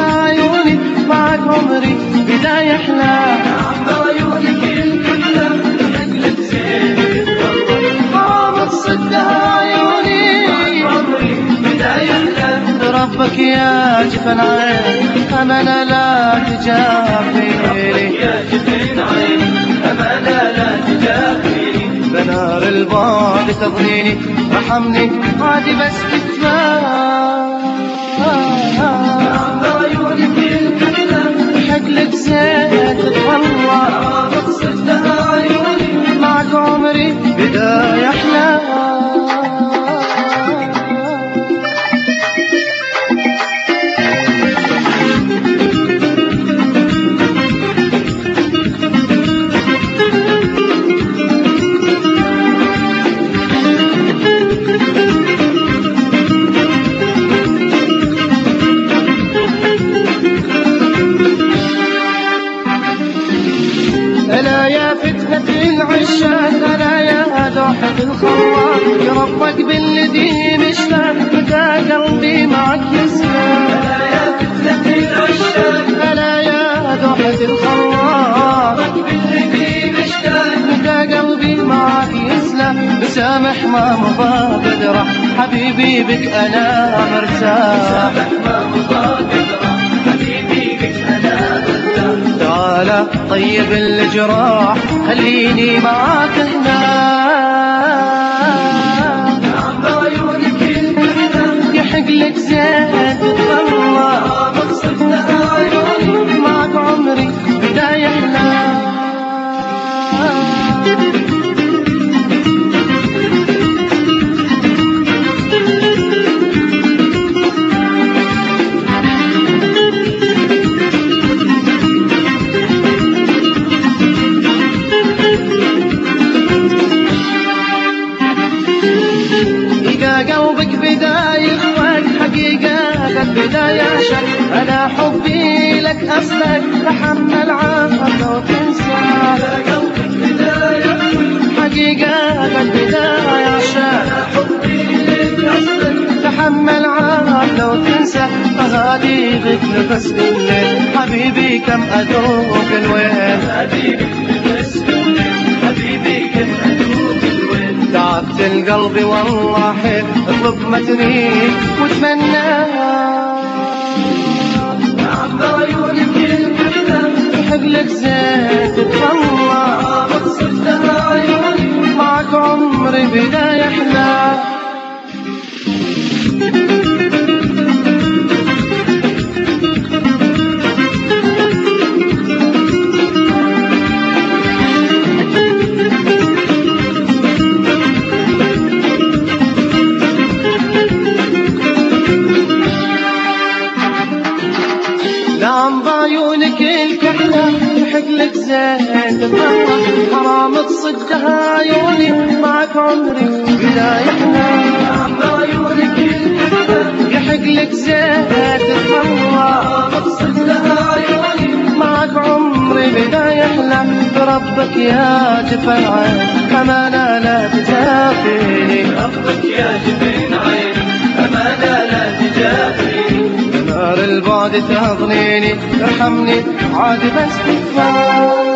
عيوني معك عمري بدا يحلى. عيونك الكلها شكلك زين غرامة صدها عيوني عمري بدا يحلى. ربك يا جفن عين أمانة لا تجافيني. يا جفن عين أمانة لا تجافيني. بنار البعد تغنيني ارحمني عادي بس كفاية. عيونك الكلها شكلك زين تتطلع صدها عيوني معك عمري بدا يحلى. ألا يا فتنة العشاق، ألا يا دوحة الخوار، يا ربك بالذي مشتاق بدا قلبي معك يسلم. ألا يا فتنة العشاق، ألا يا دوحة الخوار، بالذي مشتاق بدا قلبي معك يسلم. مسامح ما مضى بدره حبيبي بك أنا مرتاح. ما مضى قدره حبيبي بك أنا مرتاح. تعال طيب الجراح خليني معاك هنا. عيونك الكلها يحق لك زين تتطلع صدها عيوني معك عمري بدا يحلى. قلبك بدا يخوك حقيقة بدا يعشق. أنا حبي لك أصلك تحمل عافك لو تنسى. قلبك بدا يخوك حقيقة بدا يعشق. حبي لك أصلك تحمل عافك لو تنسى. أغادي بك نفس بالليل حبيبي كم أدوق الويل. حبيبي بس حبيبي كم أدوب الويل. تعبت القلب والله حيل اطلب ما تريد وتمنى. عيونك الكلها يحق لك زين تتطلع صدها عيوني معك عمري بدا يحلى. نعم بعيونك الكحلة يحق لك زين تتطلع. حرام تصدها عيوني معك عمري بدا يحلى. عيونك الكلها يحق لك زين تتطلع صدها عيوني معك عمري بدا يحلى. بربك يا جفن عين أمانة لا تجافيني. ربك يا جفن عين أمانة لا تجافيني. نار البعد تغنيني ارحمني عاد بس كفاية.